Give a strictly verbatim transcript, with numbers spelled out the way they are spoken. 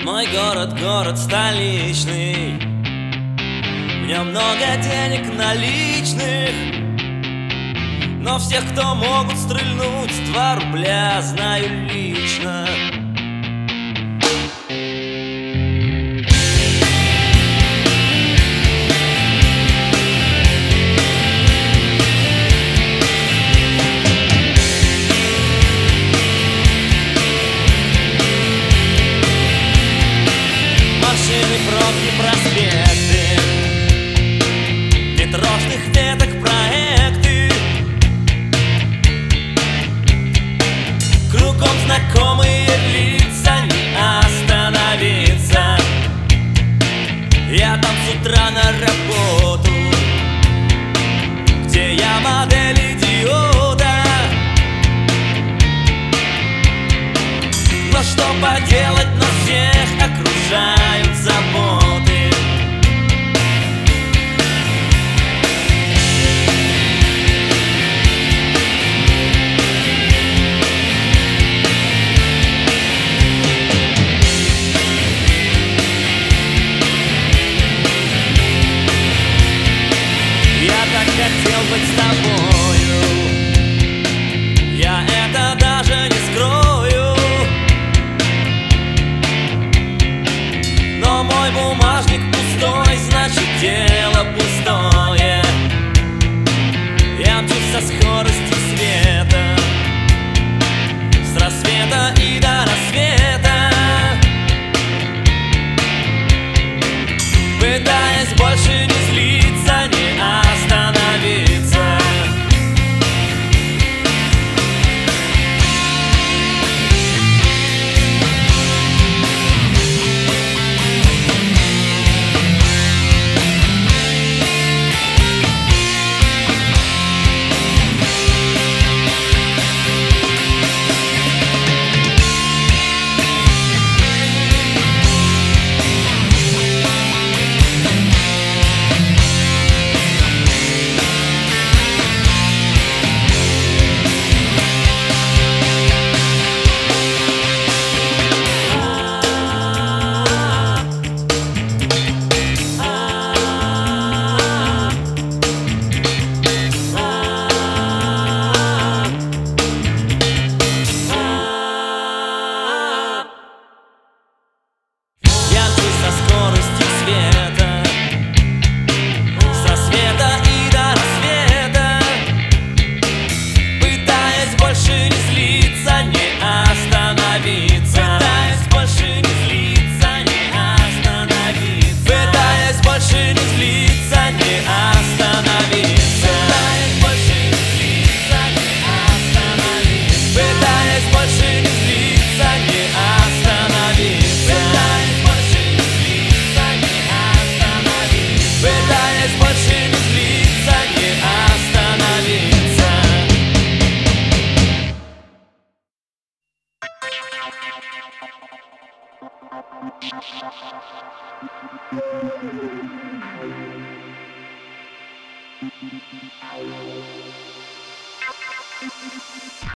Мой город, город столичный, в нем много денег наличных, но всех, кто могут стрельнуть, два рубля знаю лично. Машины, пробки, проспекты, метрошных веток проекты, кругом знакомые лица, не остановиться. Я там с утра на работу, где я модель идиота. Но что поделать, нас всех окружают заботы. Я так хотел быть с тобою, я это даже не скрою. Но мой бумажник пустой, значит дело пустое. Я мчусь со скоростью света, с рассвета и до рассвета, пытаясь больше не злиться, не остановиться.